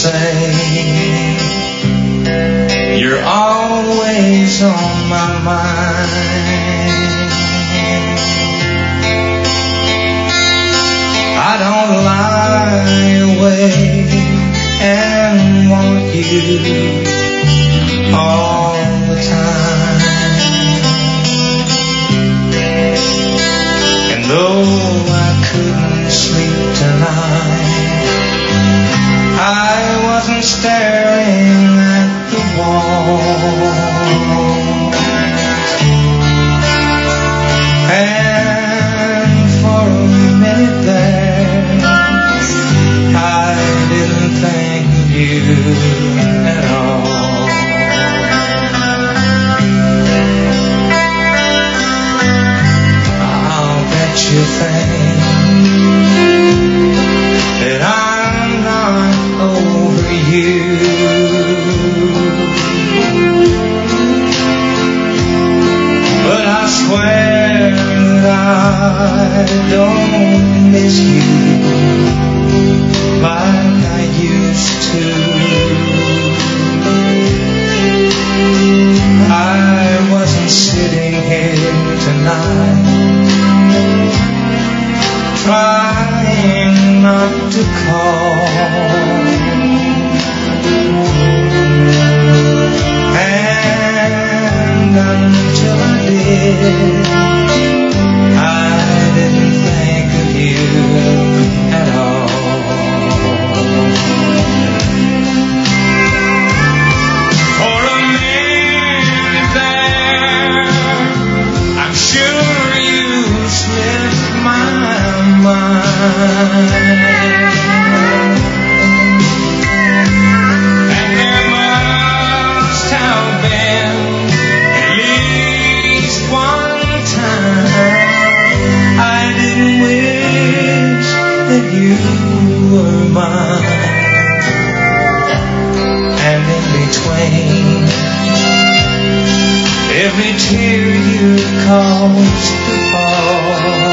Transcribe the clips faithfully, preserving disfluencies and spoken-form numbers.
say you're always on my mind. I don't lie awake and want you all the time. And though I couldn't sleep tonight, I wasn't staring at the wall. And for a minute there, I didn't think of you at all. I'll bet you think that I'm not over you, but I swear that I don't miss you like I used to. I wasn't sitting here tonight trying not to call, and until I did, I didn't think of you at all. For a minute there, I'm sure you slipped my mind. And there must have been at least one time I didn't wish that you were mine. And in between every tear you caused to fall,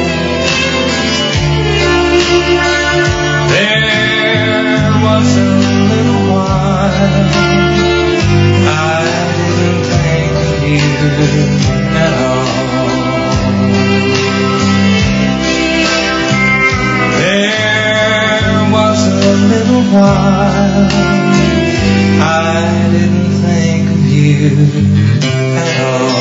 there was a little while I didn't think of you at all. There was a little while I didn't think of you at all.